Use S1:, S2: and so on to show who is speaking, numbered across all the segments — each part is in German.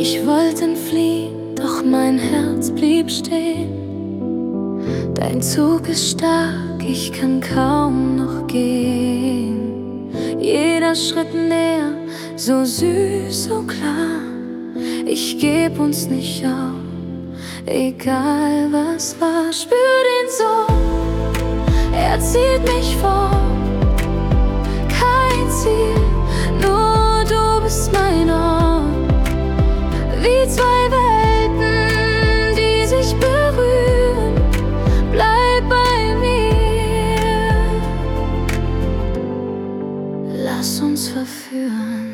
S1: Ich wollte entfliehen, doch mein Herz blieb stehen. Dein Zug ist stark, ich kann kaum noch gehen. Jeder Schritt näher, so süß, so klar. Ich geb uns nicht auf, egal was war. Spür den Sog, er zieht mich vor. Kein Ziel, nur du bist mein Ort. Wie zwei Welten, die sich berühren. Bleib bei mir, lass uns verführen.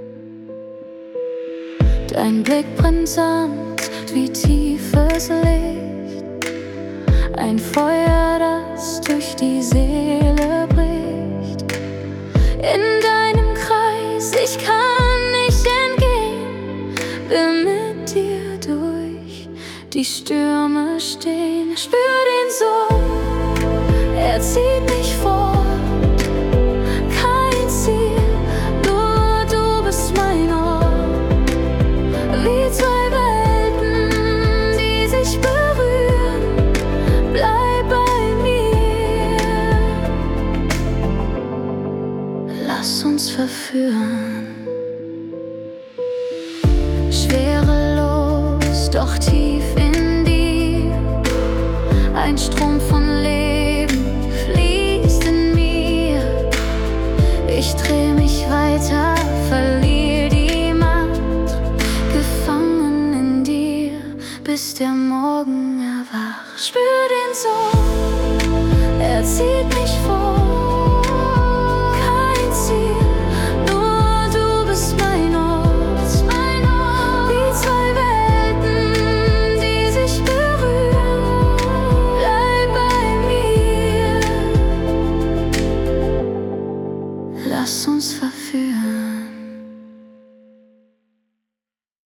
S1: Dein Blick brennt sanft wie tiefes Licht, ein Feuer, das durch die Seele bricht. In deinem Kreis, ich kann nicht entgehen, will mit dir durch die Stürme stehen. Spür den Sog, er zieht mich fort. Kein Ziel, nur du bist mein Ort. Wie zwei Welten, die sich berühren. Bleib bei mir, lass uns verführen. Schwerelos, doch tief in dir. Ein Strom von Leben fließt in mir. Ich dreh mich weiter, verlier die Macht. Gefangen in dir, bis der Morgen erwacht. Spür den Sog, er zieht mich